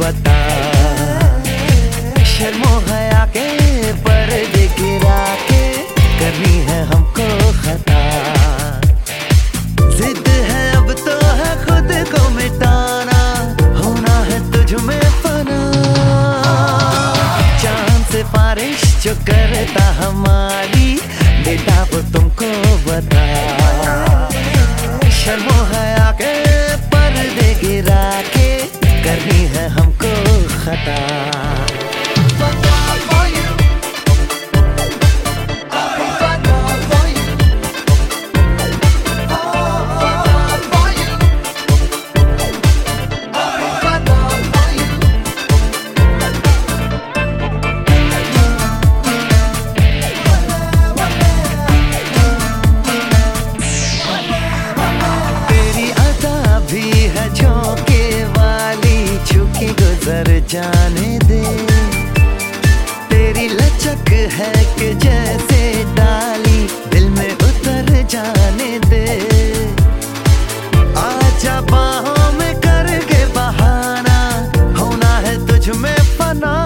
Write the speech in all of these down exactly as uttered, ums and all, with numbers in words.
बता। शर्मो हया के पर्दे गिरा के करनी है हमको खता। जिद है अब तो है खुद को मिटाना, होना है तुझ में फना। चांद से बारिश जो करता हमारी, बेटा वो तुमको बता। शर्मो हया के पर्दे गिरा के करनी है हमको खता। झोंके वाली छुके गुजर जाने दे। तेरी लचक है कि जैसे डाली दिल में उतर जाने दे। आजा बाहों में करके बहाना, होना है तुझ में फना।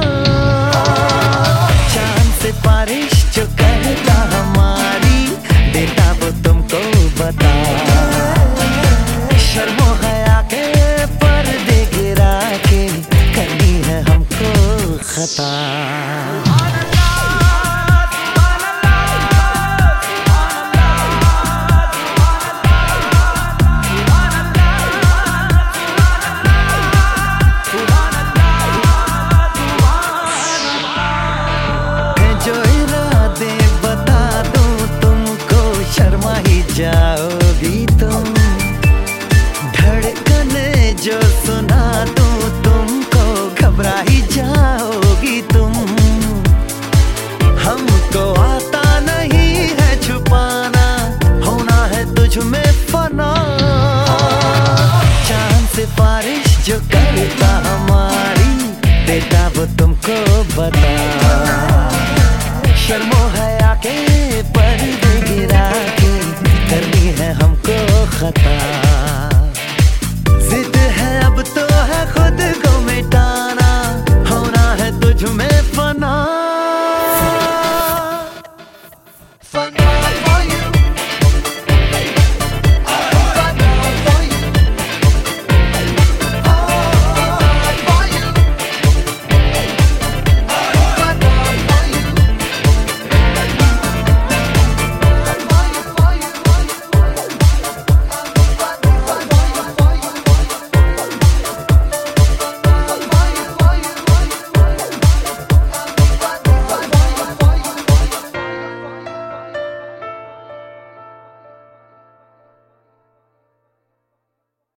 चांद से बारिश जो करता हमारी, बेटा वो तुमको बता। शर्मो हया के पर्दे गिरा के करनी है हमको खता। जो इरादे बता दूं तुमको, शर्मा ही जाओगी तुम। धड़कने जो सुना दूं तुमको, घबरा ही जाओगी तुम। हमको आता नहीं है छुपाना, होना है तुझ में फना। चांद से बारिश जो करता हमारी, बेटा वो तुमको बता। शर्मो हया के पर्दे गिरा के करनी है हमको खता।